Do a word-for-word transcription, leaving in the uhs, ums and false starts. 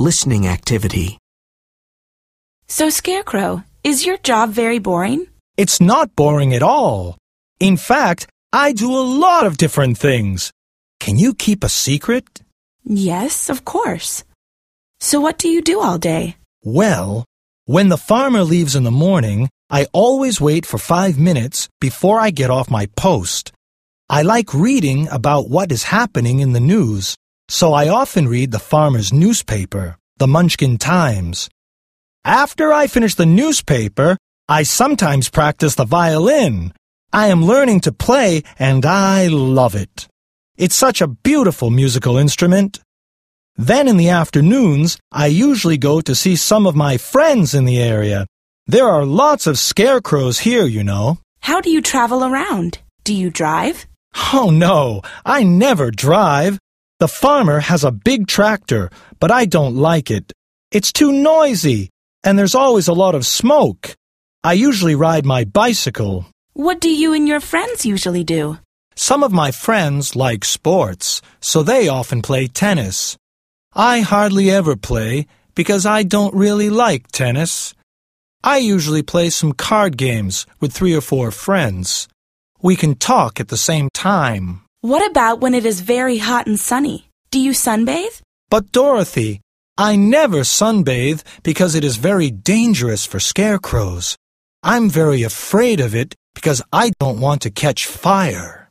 listening activity. So, Scarecrow, is your job very boring? It's not boring at all. In fact, I do a lot of different things. Can you keep a secret? Yes, of course. So what do you do all day? Well, when the farmer leaves in the morning, I always wait for five minutes before I get off my post. I like reading about what is happening in the news, so I often read the farmer's newspaper, the Munchkin Times. After I finish the newspaper, I sometimes practice the violin. I am learning to play, and I love it. It's such a beautiful musical instrument. Then in the afternoons, I usually go to see some of my friends in the area. There are lots of scarecrows here, you know. How do you travel around? Do you drive? Oh, no, I never drive. The farmer has a big tractor, but I don't like it. It's too noisy, and there's always a lot of smoke. I usually ride my bicycle. What do you and your friends usually do? Some of my friends like sports, so they often play tennis. I hardly ever play because I don't really like tennis. I usually play some card games with three or four friends. We can talk at the same time. What about when it is very hot and sunny? Do you sunbathe? But Dorothy, I never sunbathe because it is very dangerous for scarecrows. I'm very afraid of it because I don't want to catch fire.